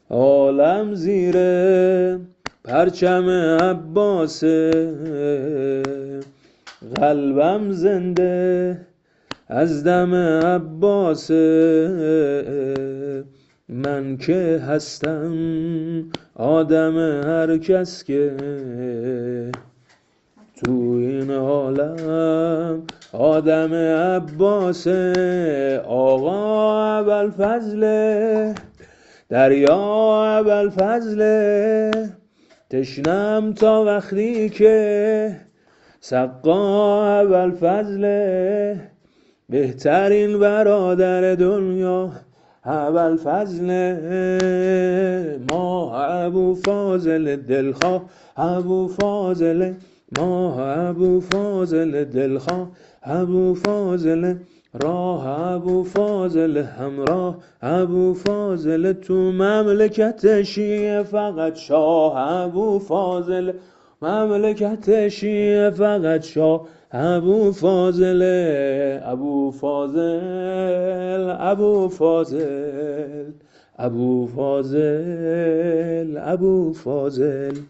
عالم زیر پرچم عباسه، قلبم زنده از دم عباسه. من که هستم آدم هر کس که تو این عالم آدم عباسه. آقا ابوالفضل دریا ابوالفضل، تشنم تا وقتی که سقا ابوالفضل. بهترین برادر دنیا ابوالفضل، ما ابوفاضل دلخواه ابوفاضل، ما ابوفاضل دلخواه ابوفاضل. راه ابوفاضل همراه ابوفاضل، تو مملکت شیعه فقط شاه ابوفاضل، مملکت شیعه فقط شاه ابوفاضل. ابوفاضل ابوفاضل ابوفاضل ابوفاضل.